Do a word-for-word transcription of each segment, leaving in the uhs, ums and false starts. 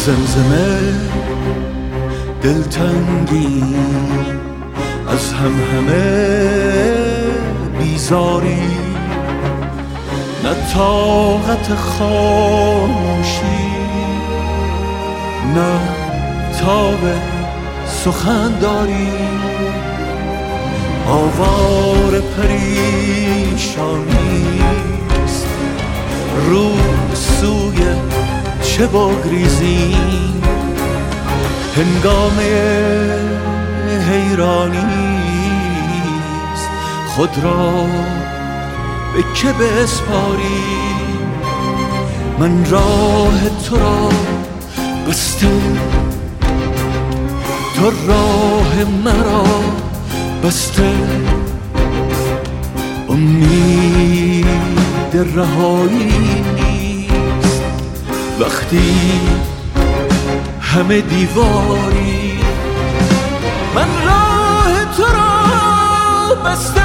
زمزمه دلتنگی از هم همه بیزاری، نه طاقت خاموشی نه تاب سخن داری. آوار پریشانیست رو سوی چه بگریزیم، هنگامه حیرانیست خود را به که بسپاریم. من راه تو را بسته، تو راه مرا بسته، امید رهایی نیست وقتی همه دیواری. من راه تو را بسته،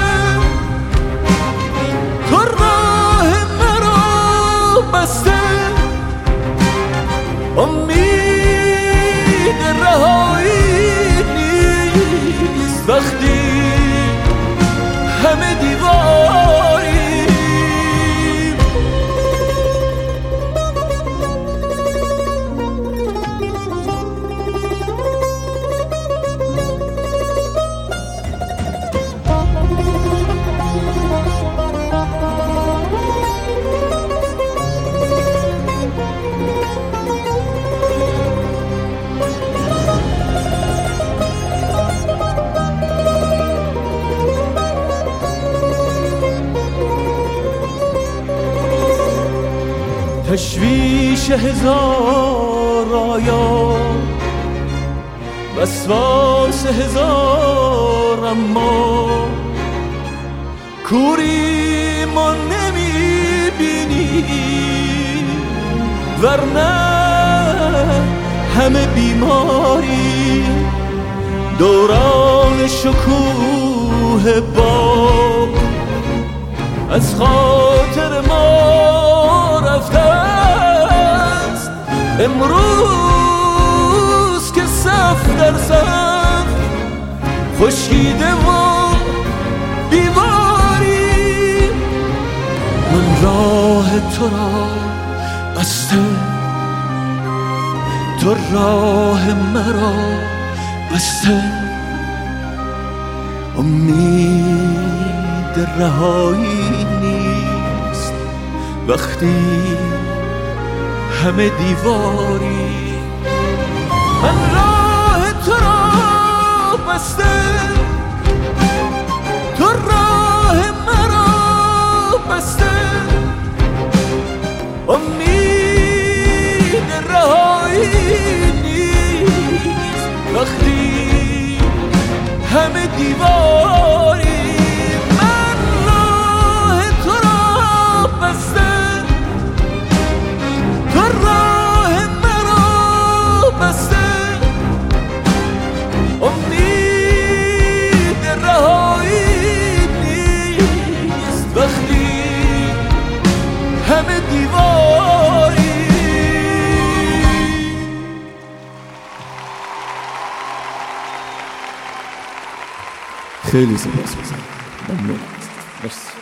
تو راه مرا بسته، امید رهایی نیست وقتی همه دیواری. تشویش هزار آیا، وسواس هزار اما، کوری ما نمیبینی ورنه همه بیماری. دوران شکوه باد از خاطر ما رفته است، امروز که صف در صف خشکیده و بیماری. من راه تو را بسته، تو راه مرا بسته، امید رهایی نیست وقتی همه دیواری. من راه تو را بسته، تو راه مرا بسته، امید رهایی نیست وقتی همه دیواری. من راه تو را بسته، تو راه مرا بسته، امید رهایی نیست وقتی همه دیواری. خیلی سپاس گذارم. ممنون. مرسی.